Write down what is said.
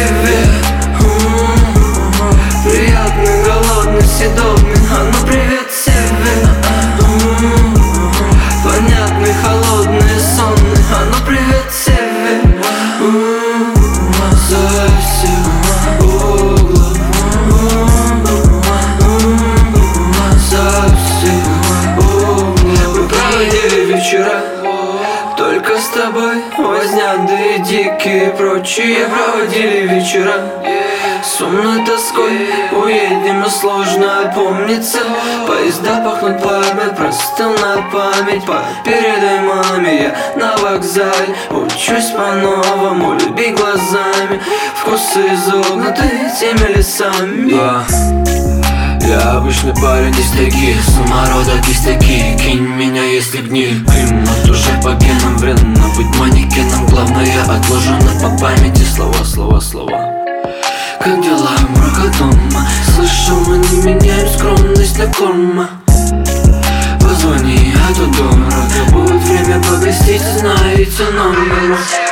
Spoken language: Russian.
себе. Приятный, голодный, седобный, а ну привет себе. Понятный, холодный, сонный, а ну привет себе. Со всех углов, со всех углов. Мы проводили вечера только с тобой, возня, да и дикие прочие. Проводили вечера с умной тоской, уедем и сложно опомниться. Поезда пахнут пламя, простыл на память. Передай маме, я на вокзале учусь по-новому, люби глазами. Вкусы изогнуты теми лесами. Я обычный парень из таких, самородок из таких. Кинь меня, если гниль, климат уже по генам. Вредно быть манекеном, главное отложено по памяти. Слова, слова, слова. Как дела, мрака дома? Слышу, мы не меняем скромность для корма. Позвони, а то дорого будет время погостить, знаете номер.